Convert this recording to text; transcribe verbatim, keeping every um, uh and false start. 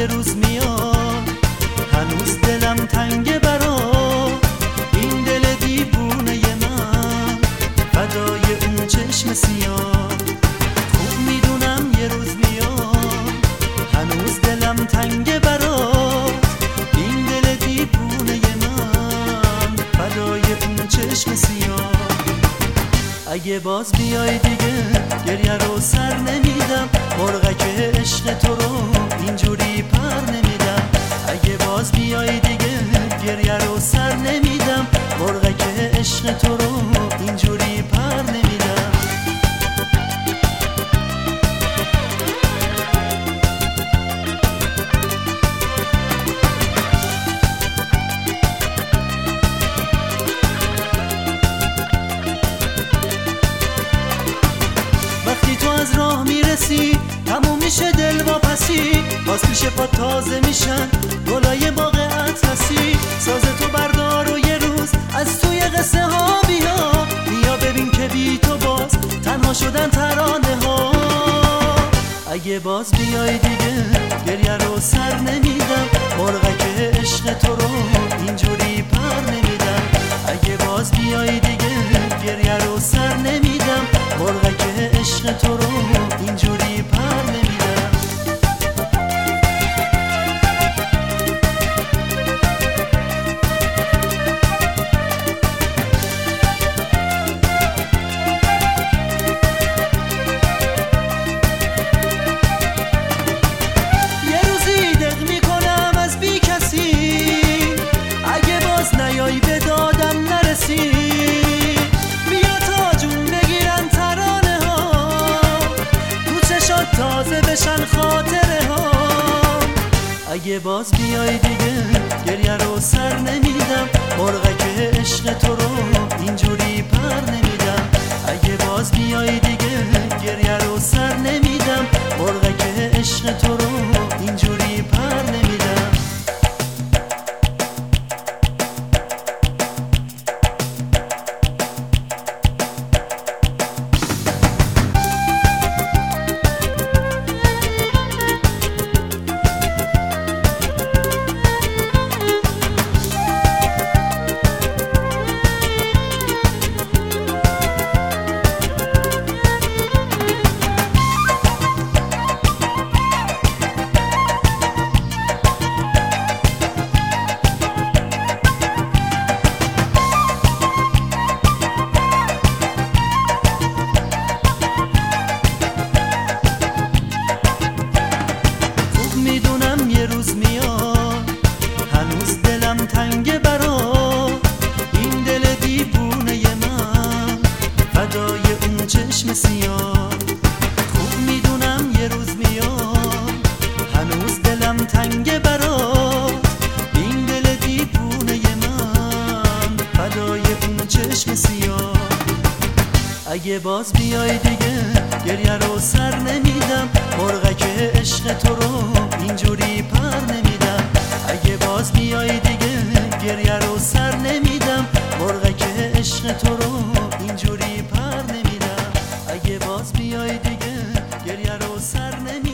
روز میاد، هنوز دلم تنگه برات. این دل دیوونه من فدای اون چشم سیاه. خوب میدونم یه روز میاد، هنوز دلم تنگه برات. این دل دیوونه من فدای اون چشم سیاه. اگه باز بیای دیگه گریه رو سر نمیدم، مرغک عشق تو رو اینجوری پر نمیدم. اگه باز بیای دیگه گریه رو سر نمیدم، مرغک عشق تو رو اینجوری پر نمیدم. وقتی تو از راه میرسی تموم میشه دل واپسی، باز میشه پا تازه میشن گلای باغ اطلسی. ساز تو بردار و یه روز از توی قصه ها بیا، بیا ببین که بی تو باز تنها شدن ترانه ها. اگه باز بیای دیگه گریه رو سر نمیدم، مرغک عشق تو رو اینجوری پر نمیدم. اگه باز بیای دیگه گریه رو سر نمیدم، مرغک عشق تو رو اینجوری پر نمیدم. یه روزی دق میکنم از بی کسی، اگه باز نیایی به دادم نرسی. بیا تا جون بگیرن ترانه ها، تو چشات تازه بشن خاطره ها. اگه باز بیای دیگه گریه رو سر نمیدم، مرغک عشق تو رو اینجوری پر نمیدم. اگه باز بیای دیگه گریه رو سر نمیدم، مرغک عشق تو رو اینجوری پر نمیدم. میدونم یه روز میاد، هنوز دلم تنگه برات. این دل دیوونه من فدای اون چشم سیاه. خوب میدونم یه روز میاد، هنوز دلم تنگه برات. این دل دیوونه من فدای اون چشم سیاه. اگه باز بیای دیگه گریه رو سر نمیدم، مرغک عشق تو رو اینجوری پر نمیدم. اگه باز بیای دیگه گریه رو سر نمیدم، مرغک عشق تو رو اینجوری پر نمیدم. اگه باز بیای دیگه گریه رو سر نمیدم.